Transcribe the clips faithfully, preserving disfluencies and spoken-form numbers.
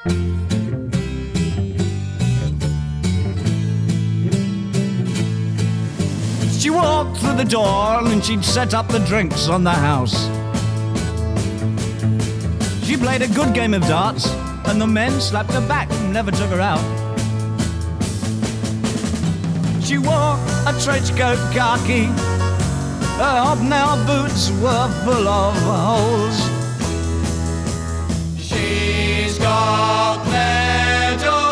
She walked through the door and she'd set up the drinks on the house. She played a good game of darts and the men slapped her back and never took her out. She wore a trench coat khaki, her hobnail boots were full of holes. She's got medals.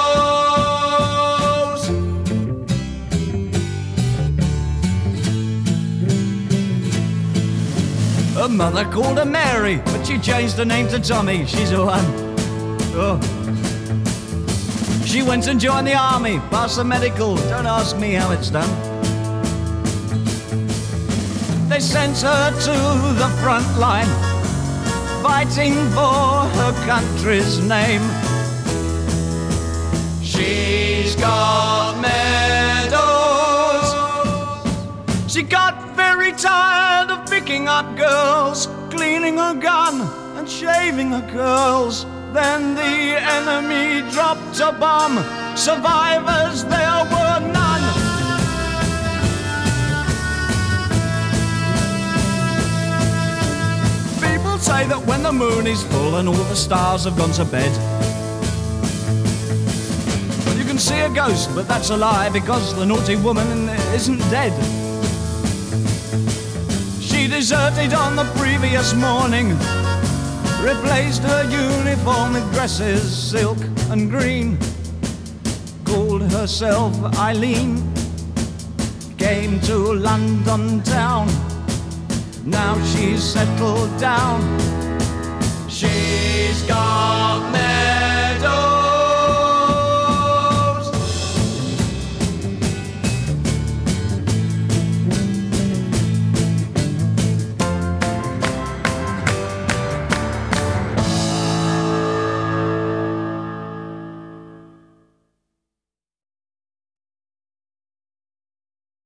Her mother called her Mary, but she changed her name to Tommy. She's a one. Oh. She went and joined the army, passed the medical. Don't ask me how it's done. They sent her to the front line, fighting for her country's name. She's got medals. She got very tired of picking up girls, cleaning her gun and shaving her curls. Then the enemy dropped a bomb. Survivors there were none. People say that when the moon is full and all the stars have gone to bed, you can see a ghost, but that's a lie, because the naughty woman isn't dead. She deserted on the previous morning, replaced her uniform with dresses, silk and green. Called herself Eileen, came to London town. Now she's settled down. She's gone.